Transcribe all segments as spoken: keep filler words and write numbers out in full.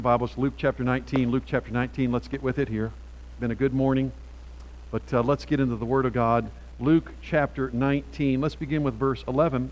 Bibles, Luke chapter nineteen, Luke chapter nineteen, let's get with it here. Been a good morning, but uh, let's get into the Word of God. Luke chapter nineteen, let's begin with verse eleven.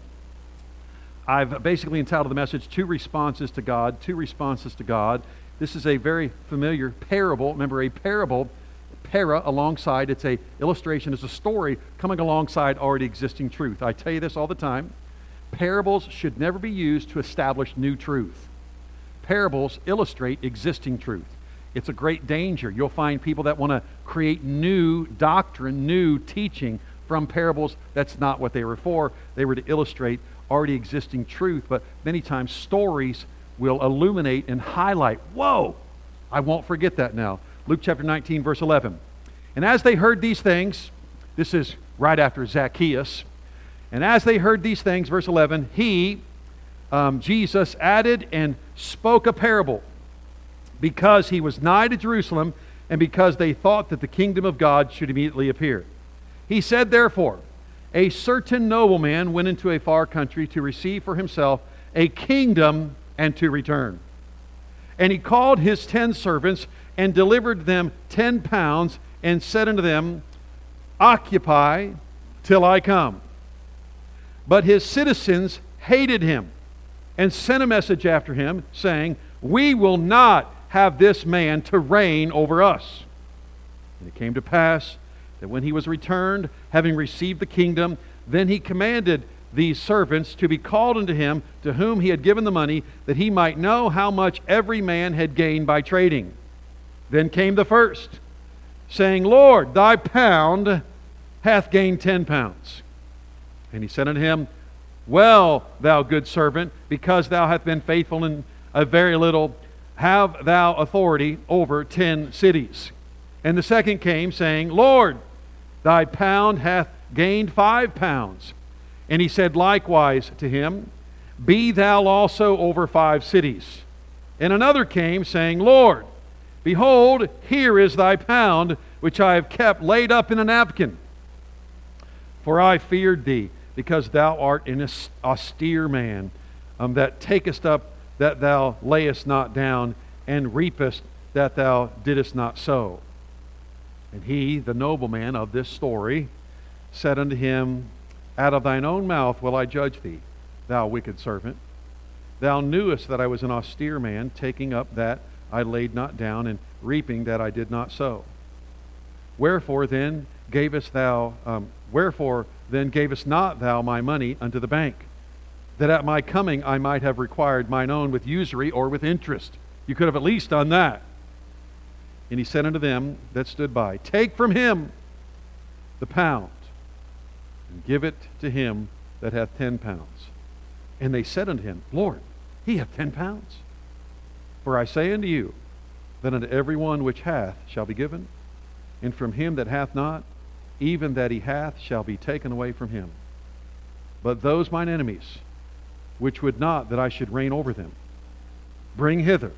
I've basically entitled the message, Two Responses to God, Two Responses to God. This is a very familiar parable. Remember, a parable, para alongside, it's a illustration, it's a story coming alongside already existing truth. I tell you this all the time. Parables should never be used to establish new truth. Parables illustrate existing truth. It's a great danger. You'll find people that want to create new doctrine, new teaching from parables. That's not what they were for. They were to illustrate already existing truth, but many times stories will illuminate and highlight. Whoa! I won't forget that now. Luke chapter nineteen, verse eleven. And as they heard these things, this is right after Zacchaeus, and as they heard these things, verse eleven, he, um, Jesus, added and spoke a parable, because he was nigh to Jerusalem, and because they thought that the kingdom of God should immediately appear. He said, therefore, a certain nobleman went into a far country to receive for himself a kingdom and to return. And he called his ten servants and delivered them ten pounds and said unto them, occupy till I come. But his citizens hated him and sent a message after him, saying, we will not have this man to reign over us. And it came to pass that when he was returned, having received the kingdom, then he commanded these servants to be called unto him, to whom he had given the money, that he might know how much every man had gained by trading. Then came the first, saying, Lord, thy pound hath gained ten pounds. And he said unto him, well, thou good servant, because thou hast been faithful in a very little, have thou authority over ten cities. And the second came, saying, Lord, thy pound hath gained five pounds. And he said likewise to him, be thou also over five cities. And another came, saying, Lord, behold, here is thy pound, which I have kept laid up in a napkin. For I feared thee, because thou art an austere man, um, that takest up that thou layest not down, and reapest that thou didst not sow. And he, the nobleman of this story, said unto him, out of thine own mouth will I judge thee, thou wicked servant. Thou knewest that I was an austere man, taking up that I laid not down, and reaping that I did not sow. Wherefore then gavest thou, um, wherefore then gavest not thou my money unto the bank, that at my coming I might have required mine own with usury or with interest? You could have at least done that. And he said unto them that stood by, take from him the pound, and give it to him that hath ten pounds. And they said unto him, Lord, he hath ten pounds. For I say unto you, that unto every one which hath shall be given, and from him that hath not, even that he hath shall be taken away from him. But those mine enemies, which would not that I should reign over them, bring hither,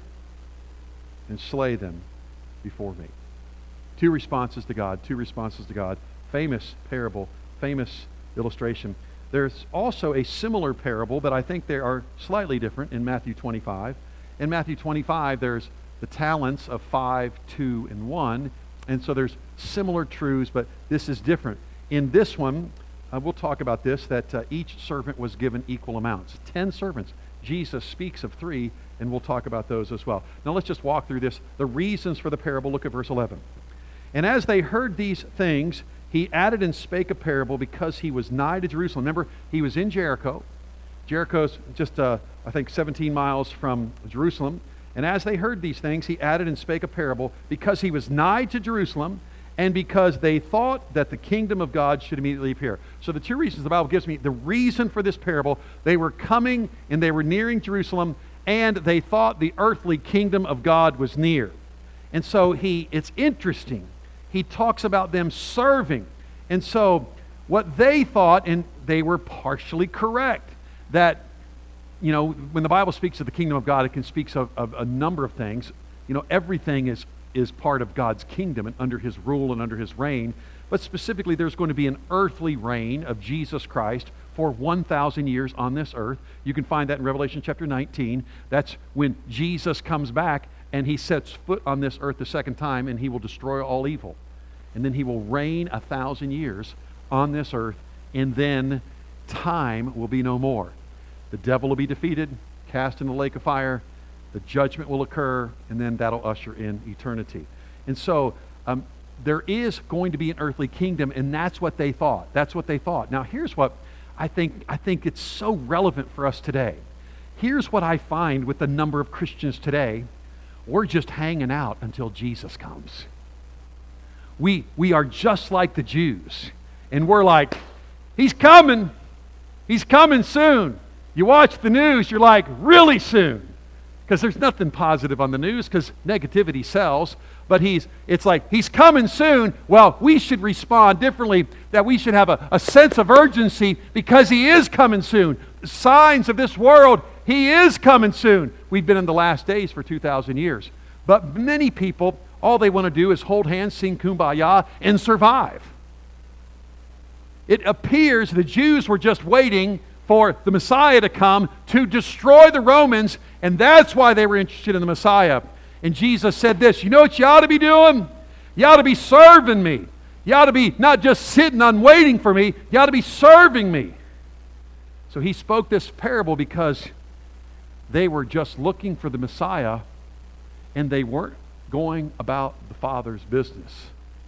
and slay them before me. Two responses to God, two responses to God. Famous parable, famous illustration. There's also a similar parable, but I think they are slightly different in Matthew twenty-five. In Matthew twenty-five, there's the talents of five, two, and one. And so there's similar truths, but this is different. In this one, uh, we'll talk about this, that uh, each servant was given equal amounts. Ten servants. Jesus speaks of three, and we'll talk about those as well. Now let's just walk through this. The reasons for the parable. Look at verse eleven. And as they heard these things, he added and spake a parable, because he was nigh to Jerusalem. Remember, he was in Jericho. Jericho's just, uh, I think, seventeen miles from Jerusalem. And as they heard these things, he added and spake a parable, because he was nigh to Jerusalem, and because they thought that the kingdom of God should immediately appear. So the two reasons the Bible gives me, the reason for this parable, they were coming and they were nearing Jerusalem, and they thought the earthly kingdom of God was near. And so he, it's interesting. He talks about them serving. And so what they thought, and they were partially correct, that, you know, when the Bible speaks of the kingdom of God, it can speak of, of a number of things. You know, everything is, is part of God's kingdom and under his rule and under his reign. But specifically, there's going to be an earthly reign of Jesus Christ for one thousand years on this earth. You can find that in Revelation chapter nineteen. That's when Jesus comes back and he sets foot on this earth the second time, and he will destroy all evil. And then he will reign a thousand years on this earth, and then time will be no more. The devil will be defeated, cast in the lake of fire, the judgment will occur, and then that'll usher in eternity. And so um, there is going to be an earthly kingdom, and that's what they thought. That's what they thought. Now here's what I think, I think it's so relevant for us today. Here's what I find with the number of Christians today. We're just hanging out until Jesus comes. We, we are just like the Jews. And we're like, he's coming. He's coming soon. You watch the news, you're like, really soon. Because there's nothing positive on the news, because negativity sells. But he's, it's like, he's coming soon. Well, we should respond differently, that we should have a, a sense of urgency because he is coming soon. Signs of this world, he is coming soon. We've been in the last days for two thousand years. But many people, all they want to do is hold hands, sing Kumbaya, and survive. It appears the Jews were just waiting for the Messiah to come to destroy the Romans, and that's why they were interested in the Messiah. And Jesus said this, you know what you ought to be doing? You ought to be serving me. You ought to be not just sitting on waiting for me, you ought to be serving me. So he spoke this parable because they were just looking for the Messiah, and they weren't going about the Father's business.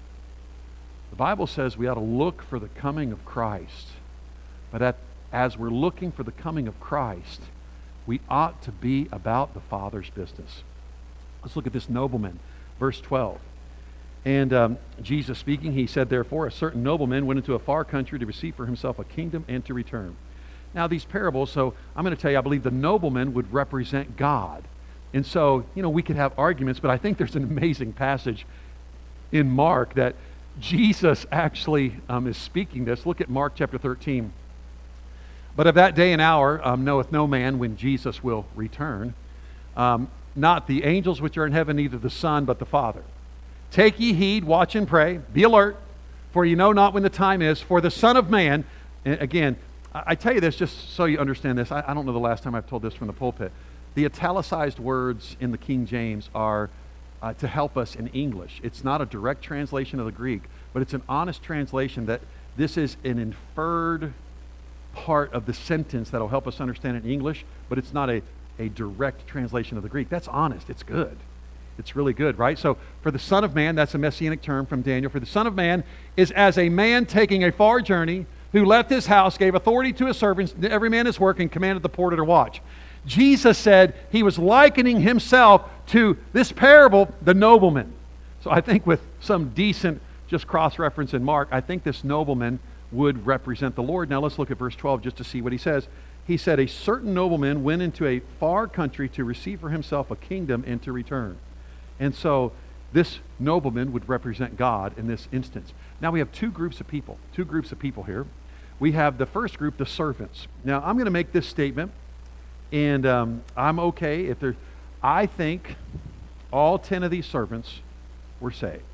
The Bible says we ought to look for the coming of Christ. But at, as we're looking for the coming of Christ, we ought to be about the Father's business. Let's look at this nobleman, verse twelve. And um, Jesus speaking, he said, therefore, a certain nobleman went into a far country to receive for himself a kingdom and to return. Now these parables, so I'm going to tell you, I believe the nobleman would represent God. And so, you know, we could have arguments, but I think there's an amazing passage in Mark that Jesus actually um, is speaking this. Look at Mark chapter thirteen. But of that day and hour um, knoweth no man when Jesus will return. Um, not the angels which are in heaven, neither the Son, but the Father. Take ye heed, watch and pray, be alert, for you know not when the time is. For the Son of Man, and again, I, I tell you this just so you understand this. I, I don't know the last time I've told this from the pulpit. The italicized words in the King James are uh, to help us in English. It's not a direct translation of the Greek, but it's an honest translation that this is an inferred part of the sentence that'll help us understand it in English, but it's not a, a direct translation of the Greek. That's honest. It's good. It's really good, right? So for the Son of Man, that's a messianic term from Daniel. For the Son of Man is as a man taking a far journey, who left his house, gave authority to his servants, every man his work, and commanded the porter to watch. Jesus said he was likening himself to this parable, the nobleman. So I think with some decent just cross-reference in Mark, I think this nobleman would represent the Lord. Now let's look at verse twelve just to see what he says. He said, a certain nobleman went into a far country to receive for himself a kingdom and to return. And so this nobleman would represent God in this instance. Now we have two groups of people, two groups of people here. We have the first group, the servants. Now I'm going to make this statement, and um, I'm okay if there. I think all ten of these servants were saved.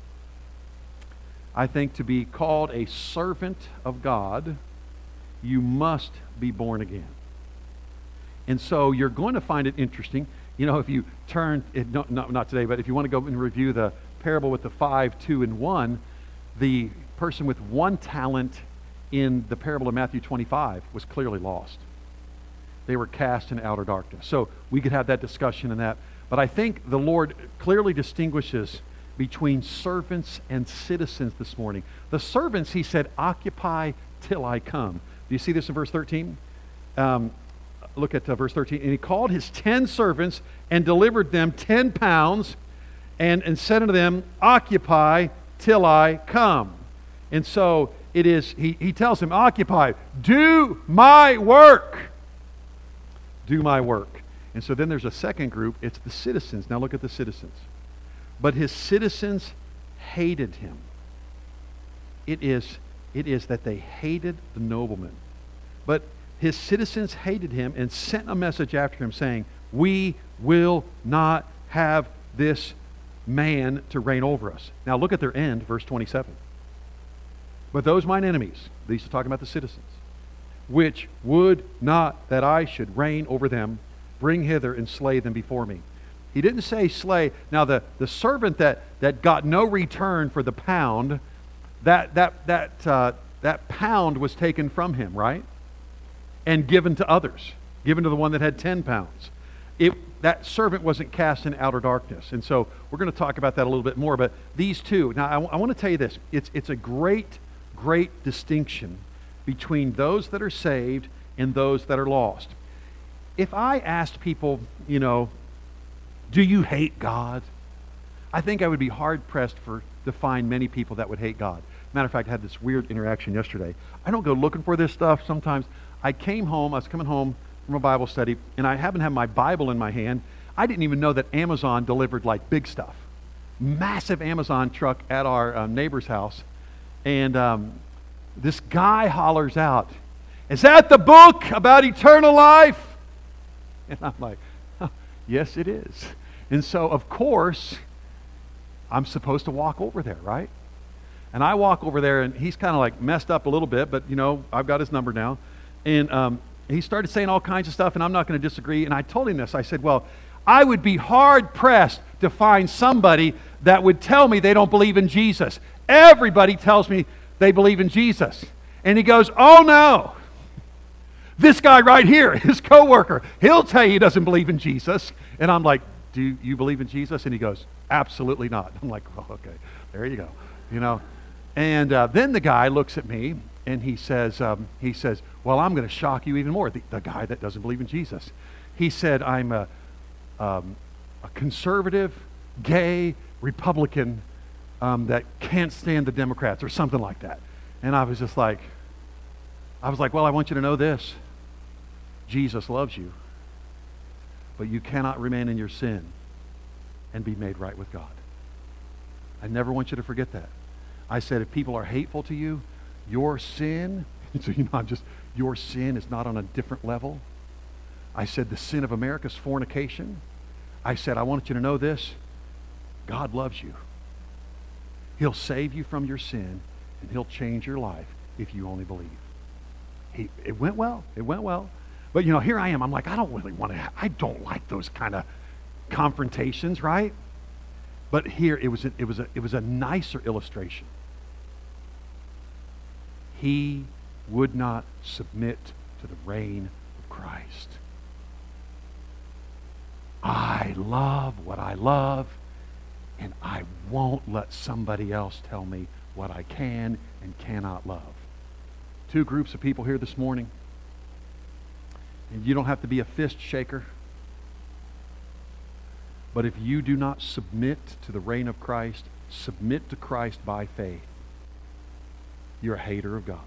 I think to be called a servant of God, you must be born again. And so you're going to find it interesting. You know, if you turn, it, no, no, not today, but if you want to go and review the parable with the five, two, and one, the person with one talent in the parable of Matthew twenty-five was clearly lost. They were cast in outer darkness. So we could have that discussion in that. But I think the Lord clearly distinguishes between servants and citizens this morning. The servants, he said, occupy till I come. Do you see this in verse thirteen? Um, look at uh, verse thirteen. And he called his ten servants and delivered them ten pounds and, and said unto them, occupy till I come. And so it is, he, he tells them, occupy, do my work. Do my work. And so then there's a second group. It's the citizens. Now look at the citizens. But his citizens hated him. It is, it is that they hated the nobleman. But his citizens hated him and sent a message after him saying, we will not have this man to reign over us. Now look at their end, verse twenty-seven. But those mine enemies, these are talking about the citizens, which would not that I should reign over them, bring hither and slay them before me. He didn't say slay. Now, the, the servant that, that got no return for the pound, that, that, that, uh, that pound was taken from him, right? And given to others, given to the one that had ten pounds. It, that servant wasn't cast in outer darkness. And so we're going to talk about that a little bit more. But these two, now I, I want to tell you this. It's, it's a great, great distinction between those that are saved and those that are lost. If I asked people, you know, do you hate God? I think I would be hard-pressed for to find many people that would hate God. Matter of fact, I had this weird interaction yesterday. I don't go looking for this stuff sometimes. I came home, I was coming home from a Bible study, and I happened to have my Bible in my hand. I didn't even know that Amazon delivered like big stuff. Massive Amazon truck at our um, neighbor's house. And um, this guy hollers out, "Is that the book about eternal life?" And I'm like, oh, yes, it is. And so, of course, I'm supposed to walk over there, right? And I walk over there, and he's kind of like messed up a little bit, but, you know, I've got his number now. And um, he started saying all kinds of stuff, and I'm not going to disagree. And I told him this. I said, well, I would be hard-pressed to find somebody that would tell me they don't believe in Jesus. Everybody tells me they believe in Jesus. And he goes, oh, no. This guy right here, his coworker, he'll tell you he doesn't believe in Jesus. And I'm like, do you believe in Jesus? And he goes, absolutely not. I'm like, well, okay, there you go. You know. And uh, then the guy looks at me, and he says, um, he says, well, I'm going to shock you even more. The, the guy that doesn't believe in Jesus. He said, I'm a, um, a conservative, gay Republican um, that can't stand the Democrats or something like that. And I was just like, I was like, well, I want you to know this. Jesus loves you, but you cannot remain in your sin and be made right with God. I never want you to forget that. I said, if people are hateful to you, your sin, so you know, I'm just, your sin is not on a different level. I said, the sin of America is fornication. I said, I want you to know this. God loves you. He'll save you from your sin, and he'll change your life if you only believe. He, it went well. It went well. But, you know, here I am. I'm like, I don't really want to, have, I don't like those kind of confrontations, right? But here, it was a, it was a, it was a nicer illustration. He would not submit to the reign of Christ. I love what I love, and I won't let somebody else tell me what I can and cannot love. Two groups of people here this morning, and you don't have to be a fist shaker, but if you do not submit to the reign of Christ, submit to Christ by faith, you're a hater of God.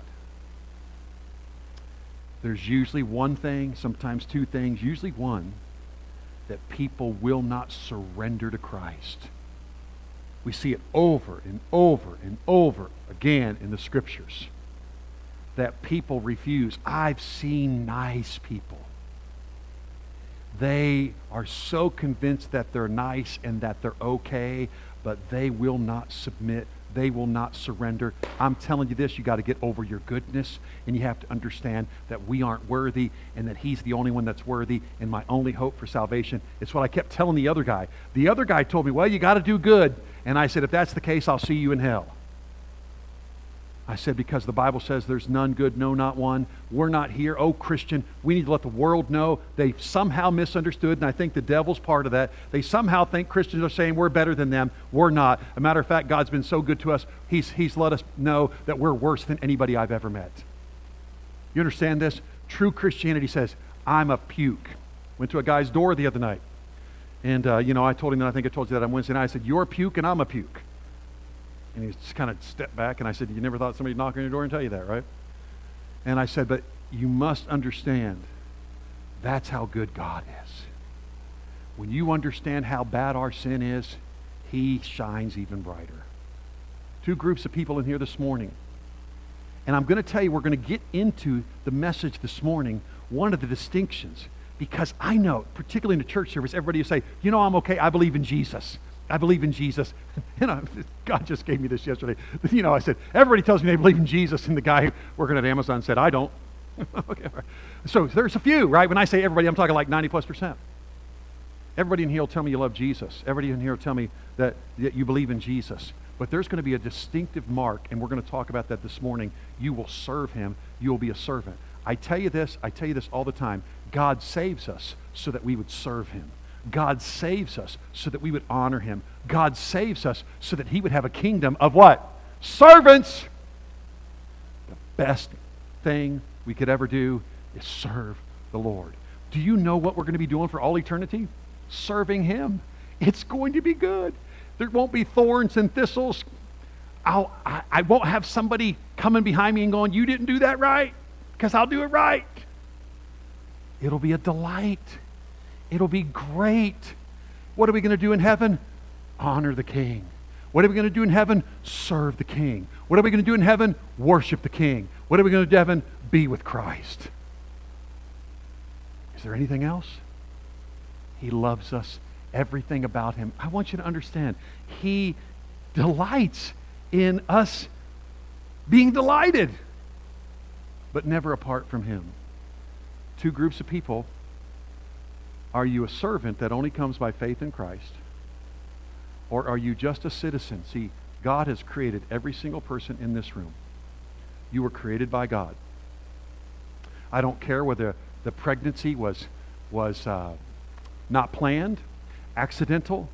There's usually one thing, sometimes two things, usually one, that people will not surrender to Christ. We see it over and over and over again in the Scriptures. That people refuse. I've seen nice people. They are so convinced that they're nice and that they're okay, but they will not submit. They will not surrender. I'm telling you this, you got to get over your goodness, and you have to understand that we aren't worthy and that he's the only one that's worthy, and my only hope for salvation. It's what I kept telling the other guy. The other guy told me, well, you got to do good. And I said, if that's the case, I'll see you in hell. I said, because the Bible says there's none good, no, not one. We're not here. Oh, Christian, we need to let the world know. They somehow misunderstood, and I think the devil's part of that. They somehow think Christians are saying we're better than them. We're not. As a matter of fact, God's been so good to us, he's, he's let us know that we're worse than anybody I've ever met. You understand this? True Christianity says, I'm a puke. Went to a guy's door the other night. And, uh, you know, I told him that, I think I told you that on Wednesday night. I said, you're a puke and I'm a puke. And he just kind of stepped back, and I said, you never thought somebody'd knock on your door and tell you that, right? And I said, but you must understand, that's how good God is. When you understand how bad our sin is, he shines even brighter. Two groups of people in here this morning. And I'm going to tell you, we're going to get into the message this morning, one of the distinctions, because I know, particularly in the church service, everybody will say, you know, I'm okay, I believe in Jesus. I believe in Jesus. You know, God just gave me this yesterday. You know, I said, everybody tells me they believe in Jesus, and the guy working at Amazon said, I don't. Okay, right. So there's a few, right? When I say everybody, I'm talking like ninety plus percent. Everybody in here will tell me you love Jesus. Everybody in here will tell me that, that you believe in Jesus. But there's going to be a distinctive mark, and we're going to talk about that this morning. You will serve him. You will be a servant. I tell you this, I tell you this all the time. God saves us so that we would serve him. God saves us so that we would honor him. God saves us so that he would have a kingdom of what? Servants! The best thing we could ever do is serve the Lord. Do you know what we're going to be doing for all eternity? Serving him. It's going to be good. There won't be thorns and thistles. I'll, I, I won't have somebody coming behind me and going, you didn't do that right, because I'll do it right. It'll be a delight. It'll be great. What are we going to do in heaven? Honor the King. What are we going to do in heaven? Serve the King. What are we going to do in heaven? Worship the King. What are we going to do in heaven? Be with Christ. Is there anything else? He loves us. Everything about him. I want you to understand, he delights in us being delighted, but never apart from him. Two groups of people. Are you a servant that only comes by faith in Christ? Or are you just a citizen? See, God has created every single person in this room. You were created by God. I don't care whether the pregnancy was, was uh, not planned, accidental.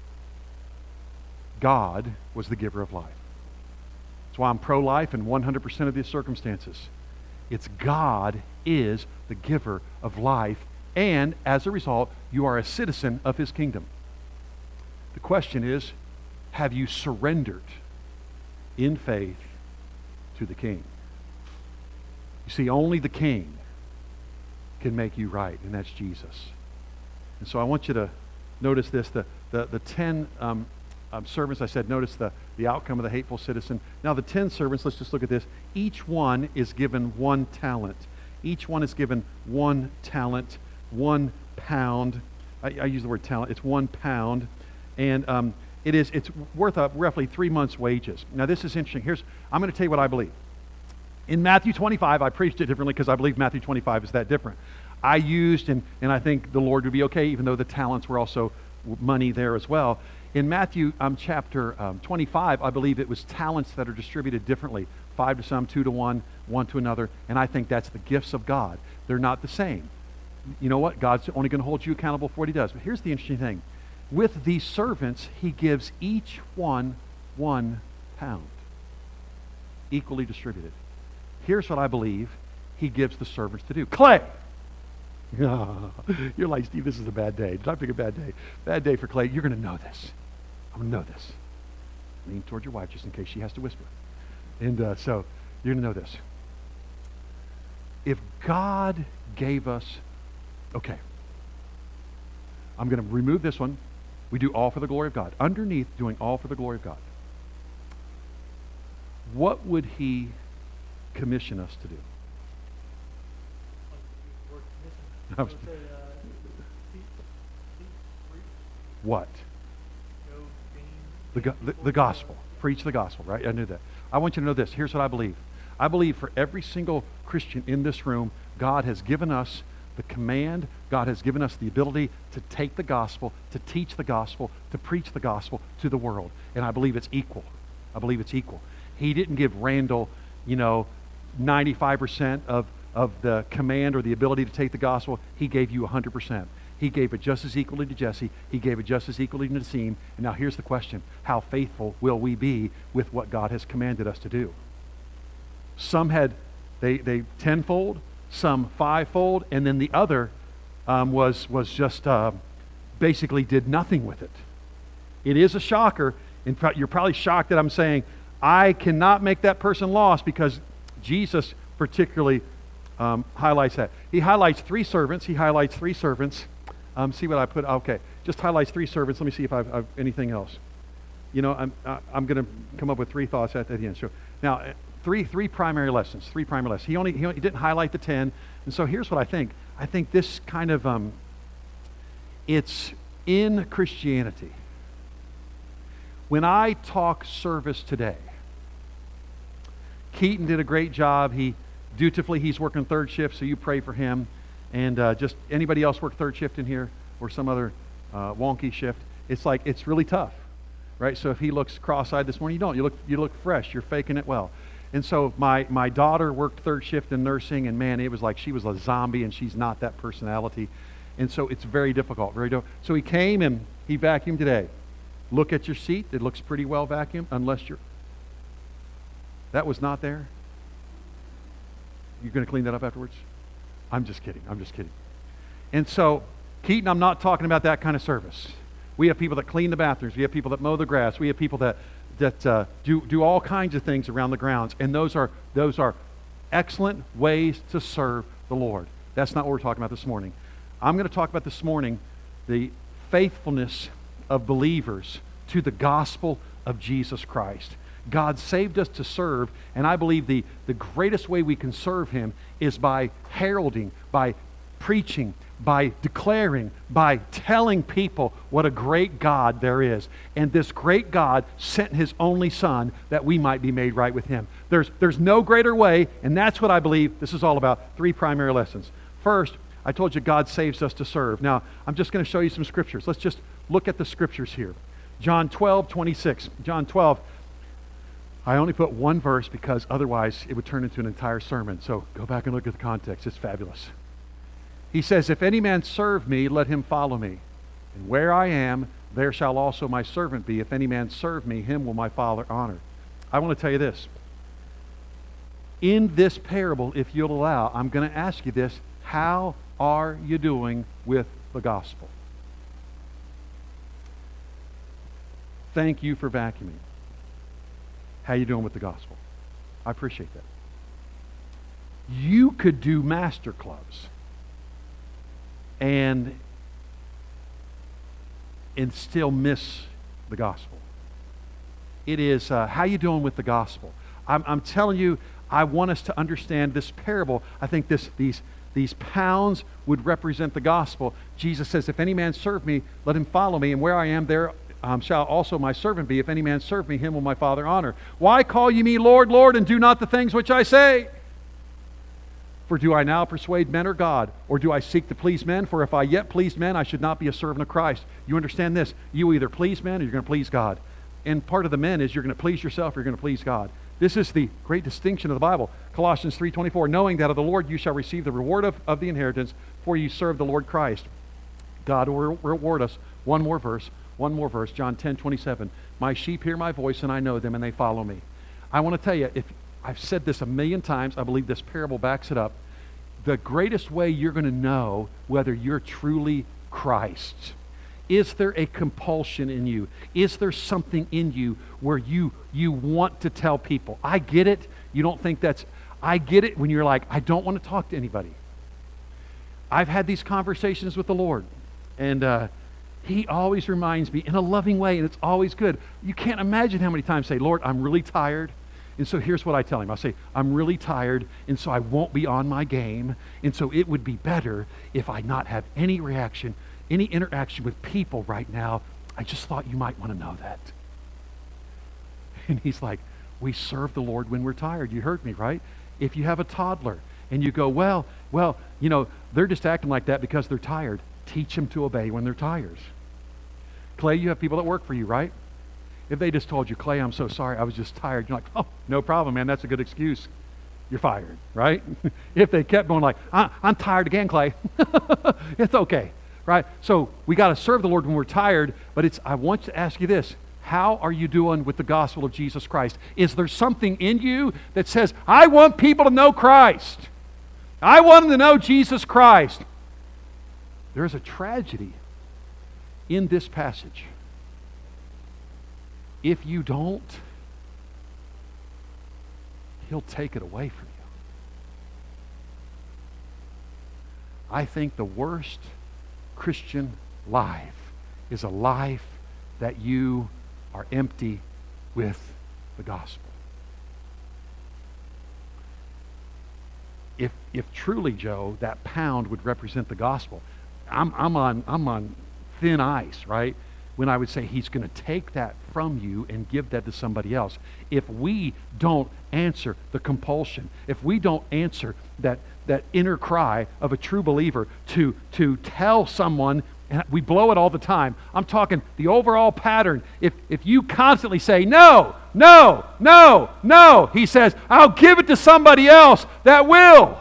God was the giver of life. That's why I'm pro-life in one hundred percent of the circumstances. It's God is the giver of life, and as a result, you are a citizen of his kingdom. The question is, have you surrendered in faith to the King? You see, only the King can make you right, and that's Jesus. And so I want you to notice this, the, the, the ten um, um, servants, I said, notice the, the outcome of the hateful citizen. Now the ten servants, let's just look at this. Each one is given one talent. Each one is given one talent, one pound. I, I use the word talent. It's one pound. And um, it is, it's worth uh, roughly three months' wages. Now this is interesting. Here's, I'm going to tell you what I believe. In Matthew twenty-five, I preached it differently because I believe Matthew twenty-five is that different. I used, and, and I think the Lord would be okay, even though the talents were also money there as well. In Matthew um, chapter um, twenty-five, I believe it was talents that are distributed differently. Five to some, two to one, one to another. And I think that's the gifts of God. They're not the same. You know what? God's only going to hold you accountable for what he does. But here's the interesting thing. With these servants, he gives each one one pound, equally distributed. Here's what I believe he gives the servants to do. Clay! You're like, Steve, this is a bad day. Did I pick a bad day? Bad day for Clay. You're going to know this. I'm going to know this. Lean towards your wife just in case she has to whisper. And uh, so, you're going to know this. If God gave us, okay, I'm going to remove this one. We do all for the glory of God. Underneath, doing all for the glory of God. What would he commission us to do? What? The, go- the, the gospel. Preach the gospel, right? I knew that. I want you to know this. Here's what I believe. I believe for every single Christian in this room, God has given us the command, God has given us the ability to take the gospel, to teach the gospel, to preach the gospel to the world. And I believe it's equal. I believe it's equal. He didn't give Randall, you know, ninety-five percent of, of the command or the ability to take the gospel. He gave you one hundred percent. He gave it just as equally to Jesse. He gave it just as equally to Nassim. And now here's the question. How faithful will we be with what God has commanded us to do? Some had, they, they tenfold, some fivefold, and then the other um, was, was just uh, basically did nothing with it. It is a shocker. In fact, you're probably shocked that I'm saying, I cannot make that person lost, because Jesus particularly um, highlights that. He highlights three servants. He highlights three servants. Um, see what I put? Okay, just highlights three servants. Let me see if I've, I've anything else. You know, I'm uh, I'm going to come up with three thoughts at, at the end. So now, three three primary lessons. Three primary lessons. He only he, only, he didn't highlight the ten. And so here's what I think. I think this kind of um, it's in Christianity. When I talk service today, Keaton did a great job. He dutifully he's working third shift, so you pray for him. And uh, just anybody else work third shift in here, or some other uh, wonky shift, it's like, it's really tough, right? So if he looks cross-eyed this morning, you don't. You look, you look fresh. You're faking it well. And so my, my daughter worked third shift in nursing, and man, it was like she was a zombie, and she's not that personality. And so it's very difficult, very difficult. So he came and he vacuumed today. Look at your seat. It looks pretty well vacuumed, unless you're... That was not there? You're going to clean that up afterwards? I'm just kidding. I'm just kidding. And so, Keaton, I'm not talking about that kind of service. We have people that clean the bathrooms. We have people that mow the grass. We have people that that uh, do do all kinds of things around the grounds. And those are those are excellent ways to serve the Lord. That's not what we're talking about this morning. I'm going to talk about this morning the faithfulness of believers to the gospel of Jesus Christ. God saved us to serve, and I believe the, the greatest way we can serve Him is by heralding, by preaching, by declaring, by telling people what a great God there is. And this great God sent His only Son that we might be made right with Him. There's, there's no greater way, and that's what I believe this is all about. Three primary lessons. First, I told you God saves us to serve. Now, I'm just going to show you some scriptures. Let's just look at the scriptures here. John twelve, twenty-six. John twelve. I only put one verse because otherwise it would turn into an entire sermon. So go back and look at the context. It's fabulous. He says, if any man serve me, let him follow me. And where I am, there shall also my servant be. If any man serve me, him will my Father honor. I want to tell you this. In this parable, if you'll allow, I'm going to ask you this. How are you doing with the gospel? Thank you for vacuuming. How you doing with the gospel? I appreciate that. You could do master clubs and and still miss the gospel. It is, uh, how you doing with the gospel? I'm, I'm telling you, I want us to understand this parable. I think this these these pounds would represent the gospel. Jesus says, if any man serve me, let him follow me, and where I am, there Um, shall also my servant be. If any man serve me, him will my Father honor. Why call ye me Lord, Lord, and do not the things which I say? For do I now persuade men or God? Or do I seek to please men? For if I yet pleased men, I should not be a servant of Christ. You understand this? You either please men or you're going to please God. And part of the men is you're going to please yourself or you're going to please God. This is the great distinction of the Bible. Colossians three twenty-four, knowing that of the Lord you shall receive the reward of, of the inheritance, for you serve the Lord Christ. God will reward us. One more verse. One more verse, John ten twenty-seven. My sheep hear my voice, and I know them, and they follow me. I want to tell you, if I've said this a million times, I believe this parable backs it up. The greatest way you're going to know whether you're truly Christ's, is there a compulsion in you? Is there something in you where you you want to tell people? I get it. You don't think that's, I get it when you're like, I don't want to talk to anybody. I've had these conversations with the Lord, and uh, He always reminds me in a loving way, and it's always good. You can't imagine how many times I say, Lord, I'm really tired. And so here's what I tell him. I say, I'm really tired, and so I won't be on my game. And so it would be better if I not have any reaction, any interaction with people right now. I just thought you might want to know that. And he's like, we serve the Lord when we're tired. You heard me, right? If you have a toddler and you go, well, well, you know, they're just acting like that because they're tired. Teach them to obey when they're tired. Clay, you have people that work for you, right? If they just told you, Clay, I'm so sorry, I was just tired. You're like, oh, no problem, man. That's a good excuse. You're fired, right? If they kept going like, I'm tired again, Clay. It's okay, right? So we got to serve the Lord when we're tired, but it's, I want to ask you this. How are you doing with the gospel of Jesus Christ? Is there something in you that says, I want people to know Christ. I want them to know Jesus Christ. There's a tragedy in this passage. If you don't, He'll take it away from you. I think the worst Christian life is a life that you are empty with the gospel. If, if truly, Joe, that pound would represent the gospel, I'm, I'm on I'm on thin ice, right? When I would say He's going to take that from you and give that to somebody else. If we don't answer the compulsion, if we don't answer that that inner cry of a true believer to to tell someone And we blow it all the time. I'm talking the overall pattern. If, if you constantly say, no, no, no, no, he says, I'll give it to somebody else that will.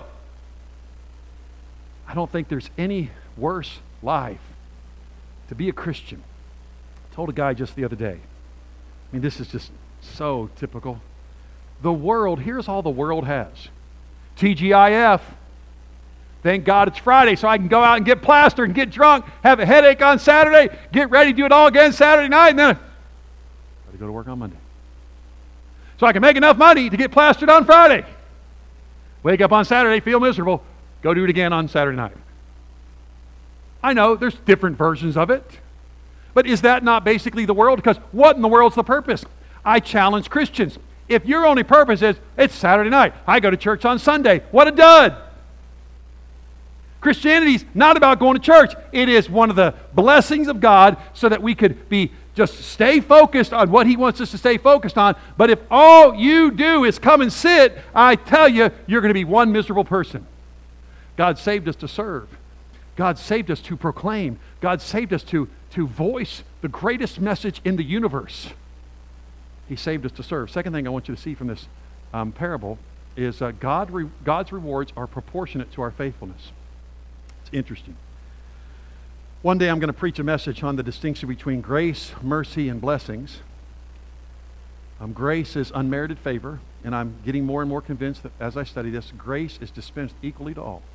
I don't think there's any worse life to be a Christian. I told a guy just the other day, I mean, this is just so typical. The world, here's all the world has. T G I F. Thank God it's Friday so I can go out and get plastered and get drunk, have a headache on Saturday, get ready to do it all again Saturday night, and then I got to go to work on Monday. So I can make enough money to get plastered on Friday. Wake up on Saturday, feel miserable, go do it again on Saturday night. I know there's different versions of it, but is that not basically the world? Because what in the world's the purpose? I challenge Christians. If your only purpose is, it's Saturday night, I go to church on Sunday, what a dud. Christianity's not about going to church. It is one of the blessings of God so that we could be just stay focused on what He wants us to stay focused on. But if all you do is come and sit, I tell you, you're going to be one miserable person. God saved us to serve. God saved us to proclaim. God saved us to, to voice the greatest message in the universe. He saved us to serve. Second thing I want you to see from this um, parable is uh, God re- God's rewards are proportionate to our faithfulness. Interesting. One day I'm going to preach a message on the distinction between grace, mercy, and blessings. Um, grace is unmerited favor, and I'm getting more and more convinced that as I study this, grace is dispensed equally to all.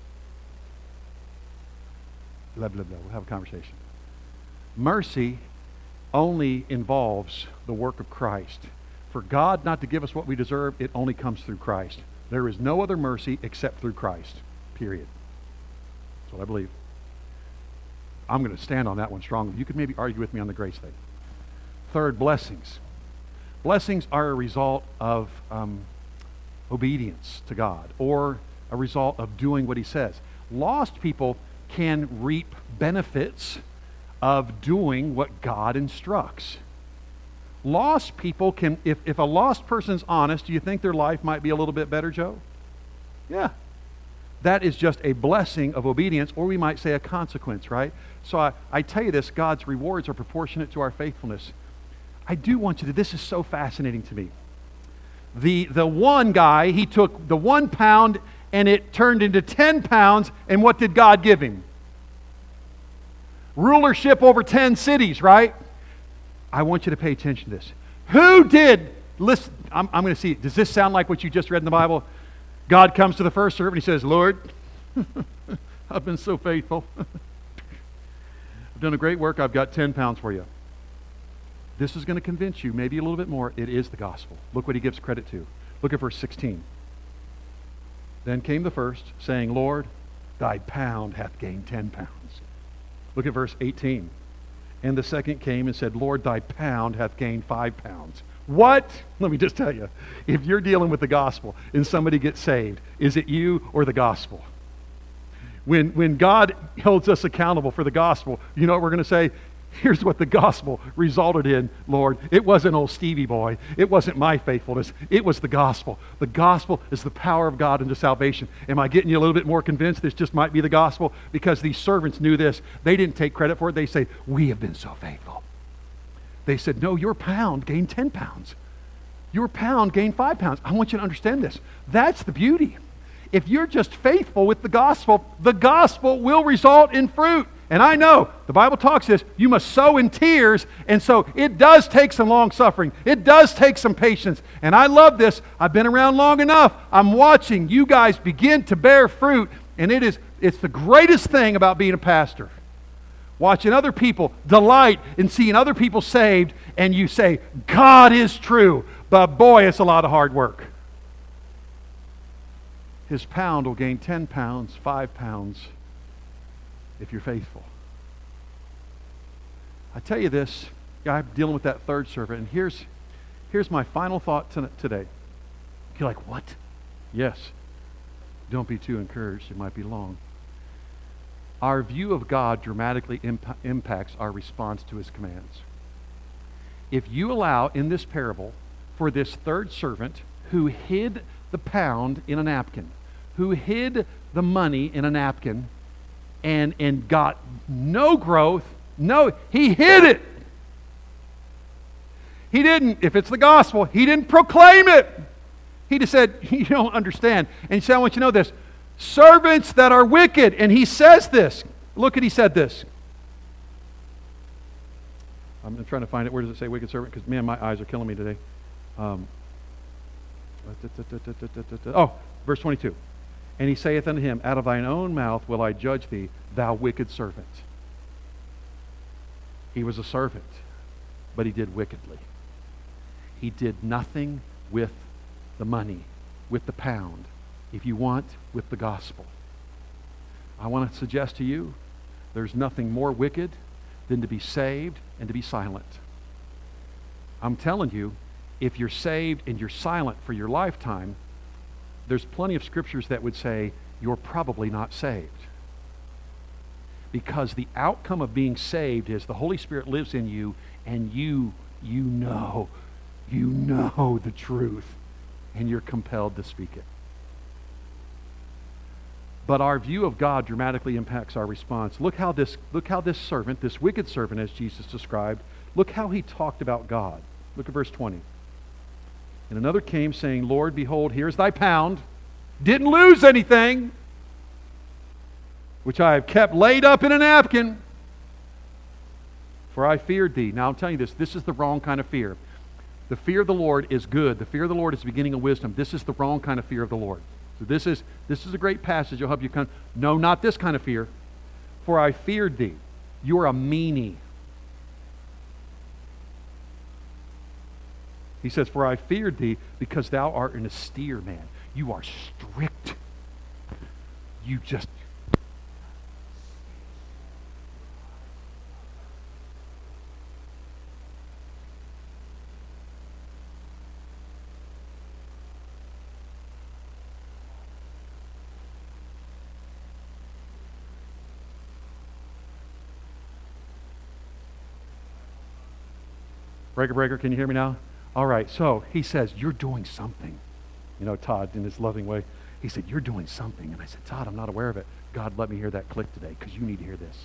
Blah, blah, blah. We'll have a conversation. Mercy only involves the work of Christ. For God not to give us what we deserve, it only comes through Christ. There is no other mercy except through Christ. Period. That's what I believe. I'm going to stand on that one strongly. You could maybe argue with me on the grace thing. Third, blessings. Blessings are a result of um, obedience to God or a result of doing what He says. Lost people can reap benefits of doing what God instructs. Lost people can, if, if a lost person's honest, do you think their life might be a little bit better, Joe? Yeah. That is just a blessing of obedience, or we might say a consequence, right? So I, I tell you this, God's rewards are proportionate to our faithfulness. I do want you to, this is so fascinating to me. The, the one guy, he took the one pound and it turned into ten pounds, and what did God give him? Rulership over ten cities, right? I want you to pay attention to this. Who did, listen, I'm, I'm going to see, does this sound like what you just read in the Bible? God comes to the first servant and He says, Lord, I've been so faithful. I've done a great work. I've got ten pounds for you. This is going to convince you, maybe a little bit more. It is the gospel. Look what he gives credit to. Look at verse sixteen. Then came the first, saying, Lord, thy pound hath gained ten pounds. Look at verse eighteen. And the second came and said, Lord, thy pound hath gained five pounds. What? Let me just tell you, if you're dealing with the gospel and somebody gets saved, is it you or the gospel? When, when God holds us accountable for the gospel, you know what we're going to say? Here's what the gospel resulted in, Lord. It wasn't old Stevie boy. It wasn't my faithfulness. It was the gospel. The gospel is the power of God into salvation. Am I getting you a little bit more convinced this just might be the gospel? Because these servants knew this. They didn't take credit for it. They say, we have been so faithful. They said, no, your pound gained ten pounds. Your pound gained five pounds. I want you to understand this. That's the beauty. If you're just faithful with the gospel, the gospel will result in fruit. And I know, the Bible talks this, you must sow in tears, and so it does take some long suffering. It does take some patience. And I love this. I've been around long enough. I'm watching you guys begin to bear fruit, and it is it's the greatest thing about being a pastor. Watching other people delight in seeing other people saved, and you say, God is true, but boy, it's a lot of hard work. His pound will gain ten pounds, five pounds, if you're faithful. I tell you this, I'm dealing with that third servant, and here's, here's my final thought to, today. You're like, what? Yes. Don't be too encouraged. It might be long. Our view of God dramatically imp- impacts our response to His commands. If you allow in this parable for this third servant who hid the pound in a napkin, who hid the money in a napkin, and, and got no growth. No, he hid it. He didn't, if it's the gospel, he didn't proclaim it. He just said, you don't understand. And he said, I want you to know this. Servants that are wicked. And he says this. Look at, he said this. I'm trying to find it. Where does it say wicked servant? Because, man, my eyes are killing me today. Um, oh, verse twenty-two. And he saith unto him, out of thine own mouth will I judge thee, thou wicked servant. He was a servant, but he did wickedly. He did nothing with the money, with the pound, if you want, with the gospel. I want to suggest to you, there's nothing more wicked than to be saved and to be silent. I'm telling you, if you're saved and you're silent for your lifetime, there's plenty of scriptures that would say you're probably not saved. Because the outcome of being saved is the Holy Spirit lives in you, and you, you know, you know the truth, and you're compelled to speak it. But our view of God dramatically impacts our response. Look how this, look how this servant, this wicked servant as Jesus described, look how he talked about God. Look at verse twenty. And another came saying, Lord, behold, here's thy pound. Didn't lose anything, which I have kept laid up in a napkin, for I feared thee. Now I'm telling you this, this is the wrong kind of fear. The fear of the Lord is good. The fear of the Lord is the beginning of wisdom. This is the wrong kind of fear of the Lord. So this is this is a great passage. It'll help you come. No, not this kind of fear. For I feared thee. You are a meanie. He says, for I feared thee because thou art an austere man. You are strict. You just... Breaker, breaker, can you hear me now? All right, so he says, you're doing something. You know, Todd, in his loving way, he said, you're doing something. And I said, Todd, I'm not aware of it. God, let me hear that click today, because you need to hear this.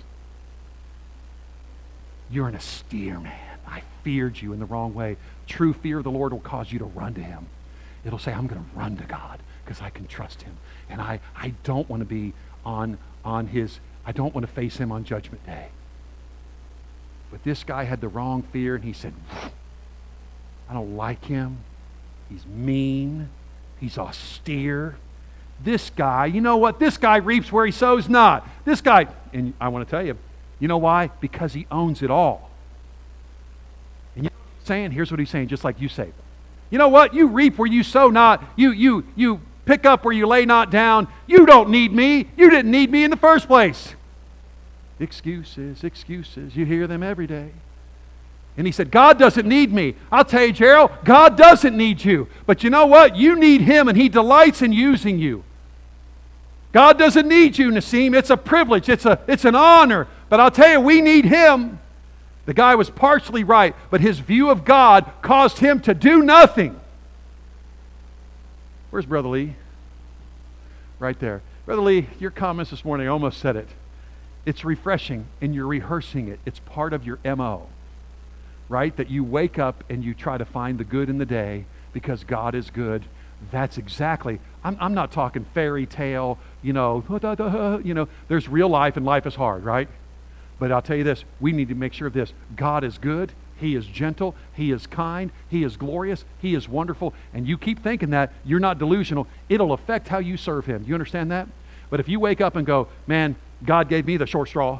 You're an austere man. I feared you in the wrong way. True fear of the Lord will cause you to run to him. It'll say, I'm going to run to God, because I can trust him. And I, I don't want to be on, on his, I don't want to face him on Judgment Day. But this guy had the wrong fear, and he said, I don't like him. He's mean. He's austere. This guy, you know what? This guy reaps where he sows not. This guy, and I want to tell you, you know why? Because he owns it all. And you know what he's saying? Here's what he's saying, just like you say. You know what? You reap where you sow not. You, you, you pick up where you lay not down. You don't need me. You didn't need me in the first place. Excuses, excuses. You hear them every day. And he said, God doesn't need me. I'll tell you, Gerald, God doesn't need you. But you know what? You need him, and he delights in using you. God doesn't need you, Nassim. It's a privilege. It's, a, it's an honor. But I'll tell you, we need him. The guy was partially right, but his view of God caused him to do nothing. Where's Brother Lee? Right there. Brother Lee, your comments this morning, I almost said it. It's refreshing, and you're rehearsing it. It's part of your M O. Right? That you wake up and you try to find the good in the day because God is good. That's exactly, I'm, I'm not talking fairy tale, you know, you know, there's real life and life is hard, right? But I'll tell you this, we need to make sure of this. God is good. He is gentle. He is kind. He is glorious. He is wonderful. And you keep thinking that, you're not delusional. It'll affect how you serve him. You understand that? But if you wake up and go, man, God gave me the short straw.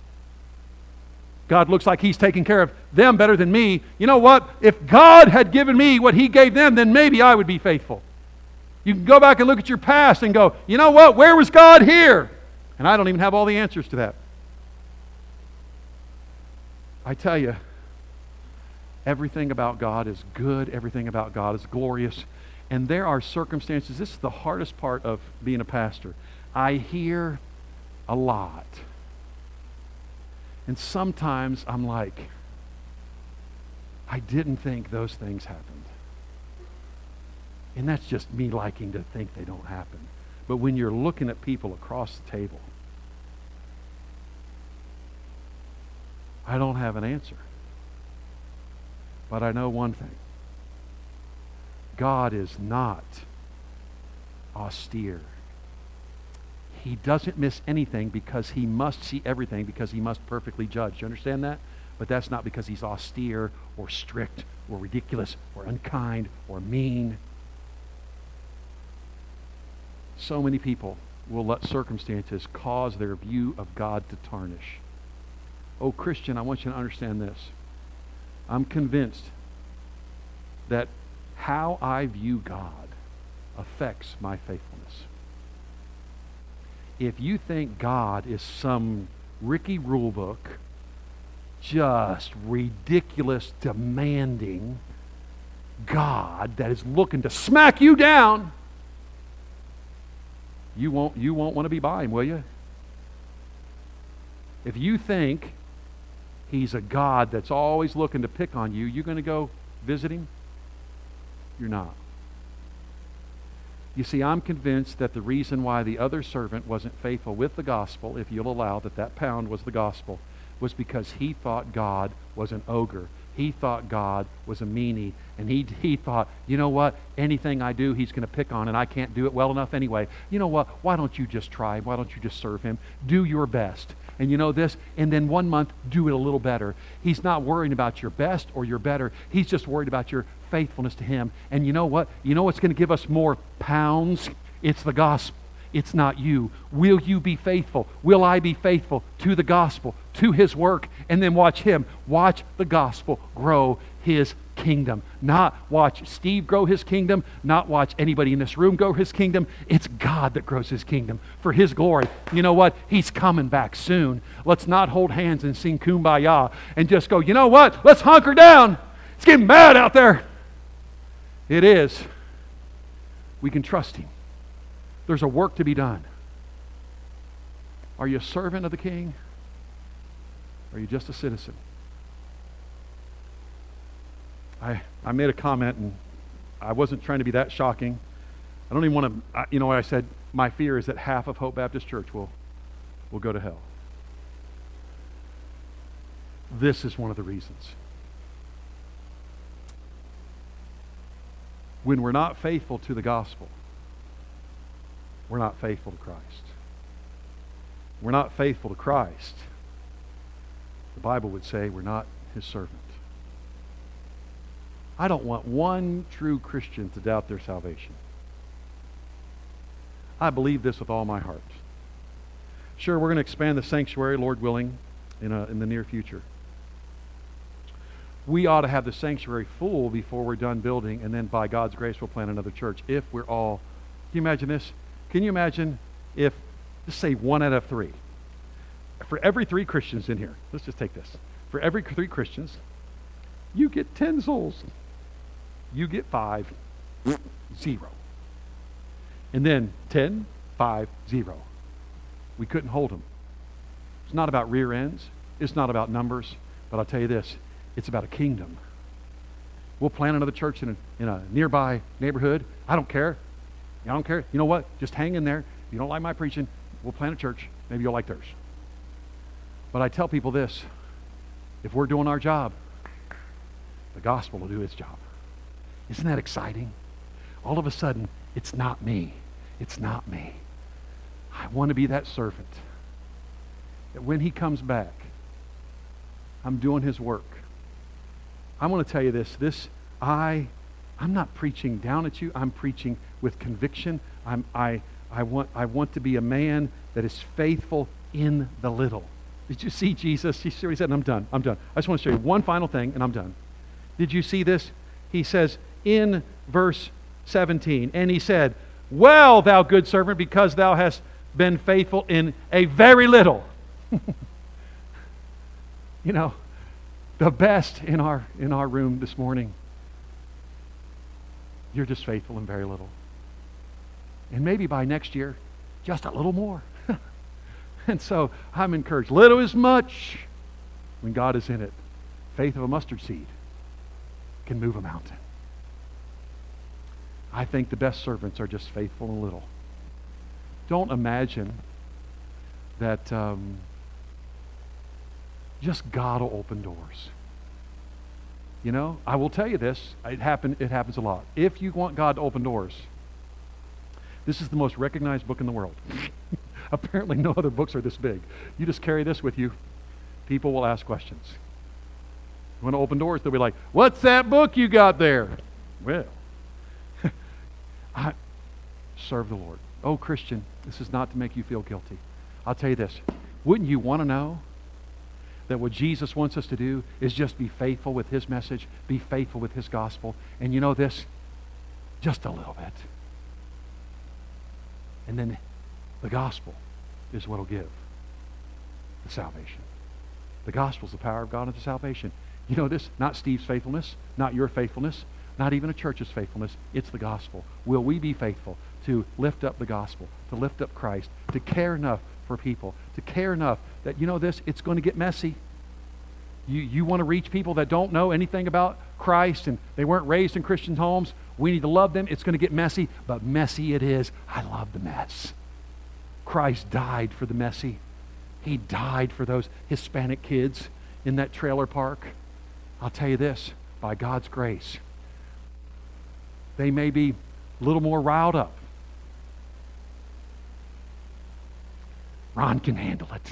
God looks like he's taking care of them better than me. You know what? If God had given me what he gave them, then maybe I would be faithful. You can go back and look at your past and go, you know what? Where was God here? And I don't even have all the answers to that. I tell you, everything about God is good. Everything about God is glorious. And there are circumstances. This is the hardest part of being a pastor. I hear a lot. And sometimes I'm like, I didn't think those things happened. And that's just me liking to think they don't happen. But when you're looking at people across the table I don't have an answer. But I know one thing. God is not austere. He doesn't miss anything because he must see everything, because he must perfectly judge. Do you understand that? But that's not because he's austere or strict or ridiculous or unkind or mean. So many people will let circumstances cause their view of God to tarnish. Oh, Christian, I want you to understand this. I'm convinced that how I view God affects my faithfulness. If you think God is some Ricky Rulebook, just ridiculous, demanding God that is looking to smack you down, you won't, you won't want to be by him, will you? If you think he's a God that's always looking to pick on you, you're going to go visit him? You're not. You see, I'm convinced that the reason why the other servant wasn't faithful with the gospel, if you'll allow that that pound was the gospel, was because he thought God was an ogre. He thought God was a meanie. And he, he thought, you know what? Anything I do, he's going to pick on, and I can't do it well enough anyway. You know what? Why don't you just try? Why don't you just serve him? Do your best. And you know this? And then one month, do it a little better. He's not worrying about your best or your better. He's just worried about your faithfulness to him. And you know what? You know what's going to give us more pounds? It's the gospel. It's not you. Will you be faithful? Will I be faithful to the gospel, to his work? And then watch him. Watch the gospel grow his kingdom. Not watch Steve grow his kingdom, not watch anybody in this room grow his kingdom. It's God that grows his kingdom for his glory. You know what? He's coming back soon. Let's not hold hands and sing Kumbaya and just go, you know what? Let's hunker down. It's getting bad out there. It is. We can trust him. There's a work to be done. Are you a servant of the king? Or are you just a citizen? I, I made a comment, and I wasn't trying to be that shocking. I don't even want to, I, you know what I said? My fear is that half of Hope Baptist Church will, will go to hell. This is one of the reasons. When we're not faithful to the gospel, we're not faithful to Christ. We're not faithful to Christ. The Bible would say we're not his servant. I don't want one true Christian to doubt their salvation. I believe this with all my heart. Sure, we're going to expand the sanctuary, Lord willing, in, a, in the near future. We ought to have the sanctuary full before we're done building, and then by God's grace we'll plant another church if we're all... Can you imagine this? Can you imagine if, just say one out of three, for every three Christians in here, let's just take this. For every three Christians, you get ten souls. You get five, zero. And then ten, five, zero. We couldn't hold them. It's not about rear ends. It's not about numbers. But I'll tell you this, it's about a kingdom. We'll plant another church in a, in a nearby neighborhood. I don't care. I don't care. You know what? Just hang in there. If you don't like my preaching, we'll plant a church. Maybe you'll like theirs. But I tell people this. If we're doing our job, the gospel will do its job. Isn't that exciting? All of a sudden, it's not me. It's not me. I want to be that servant. That when he comes back, I'm doing his work. I want to tell you this. This, I, I'm not preaching down at you. I'm preaching with conviction. I'm, I, I want, I want to be a man that is faithful in the little. Did you see Jesus? He said, I'm done. I'm done. I just want to show you one final thing, and I'm done. Did you see this? He says in verse seventeen, and he said, well, thou good servant, because thou hast been faithful in a very little. You know, the best in our in our room this morning, you're just faithful in very little. And maybe by next year, just a little more. And so I'm encouraged. Little is much when God is in it. Faith of a mustard seed can move a mountain. I think the best servants are just faithful in little. Don't imagine that um, Just God will open doors. You know, I will tell you this. It happen, it happens a lot. If you want God to open doors, this is the most recognized book in the world. Apparently no other books are this big. You just carry this with you. People will ask questions. You want to open doors? They'll be like, what's that book you got there? Well, I serve the Lord. Oh, Christian, this is not to make you feel guilty. I'll tell you this. Wouldn't you want to know that what Jesus wants us to do is just be faithful with his message, be faithful with his gospel, and you know this? Just a little bit. And then the gospel is what will give the salvation. The gospel is the power of God unto salvation. You know this? Not Steve's faithfulness, not your faithfulness, not even a church's faithfulness. It's the gospel. Will we be faithful to lift up the gospel, to lift up Christ, to care enough for people, to care enough that, you know this, it's going to get messy. You, you want to reach people that don't know anything about Christ and they weren't raised in Christian homes. We need to love them. It's going to get messy, but messy it is. I love the mess. Christ died for the messy. He died for those Hispanic kids in that trailer park. I'll tell you this, by God's grace, they may be a little more riled up. Ron can handle it.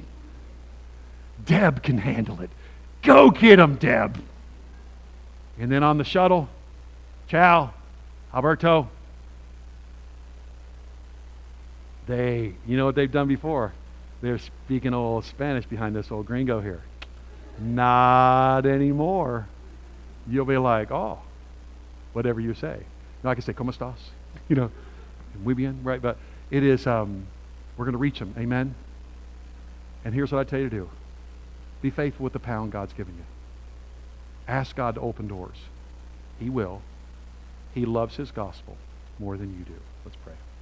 Deb can handle it. Go get him, Deb. And then on the shuttle, ciao, Alberto. They, you know what they've done before? They're speaking old Spanish behind this old gringo here. Not anymore. You'll be like, oh, whatever you say. No, I can say, ¿Cómo estás? You know, muy bien, right? But it is, um, we're going to reach them. Amen? And here's what I tell you to do. Be faithful with the pound God's given you. Ask God to open doors. He will. He loves his gospel more than you do. Let's pray.